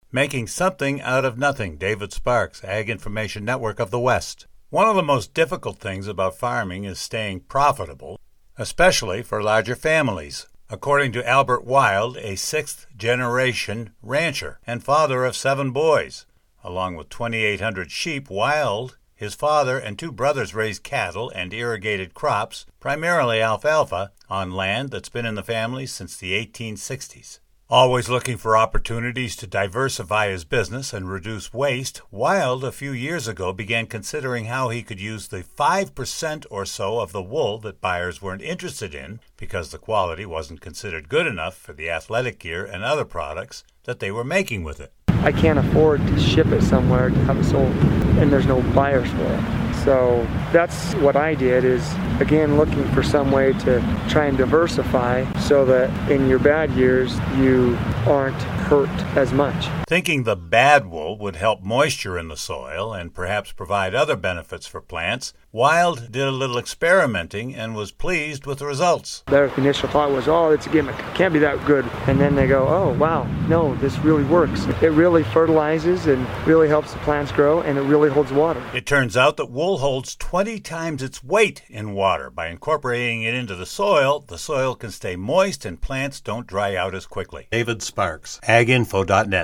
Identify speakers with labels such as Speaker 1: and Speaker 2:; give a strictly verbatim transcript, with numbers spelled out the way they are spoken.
Speaker 1: Making Something Out of Nothing, David Sparks, Ag Information Network of the West. One of the most difficult things about farming is staying profitable, especially for larger families. According to Albert Wild, a sixth-generation rancher and father of seven boys. Along with twenty-eight hundred sheep, Wild, his father, and two brothers raised cattle and irrigated crops, primarily alfalfa, on land that's been in the family since the eighteen sixties. Always looking for opportunities to diversify his business and reduce waste, Wild a few years ago began considering how he could use the five percent or so of the wool that buyers weren't interested in because the quality wasn't considered good enough for the athletic gear and other products that they were making with it.
Speaker 2: I can't afford to ship it somewhere to have it sold, and there's no buyers for it. So that's what I did, is again looking for some way to try and diversify so that in your bad years you aren't hurt as much.
Speaker 1: Thinking the bad wool would help moisture in the soil and perhaps provide other benefits for plants, Wild did a little experimenting and was pleased with the results.
Speaker 2: Their initial thought was, oh, it's a gimmick, can't be that good. And then they go, oh, wow, no, this really works. It really fertilizes and really helps the plants grow, and it really holds water.
Speaker 1: It turns out that wool holds twenty times its weight in water. By incorporating it into the soil, the soil can stay moist and plants don't dry out as quickly. David Sparks, ag info dot net.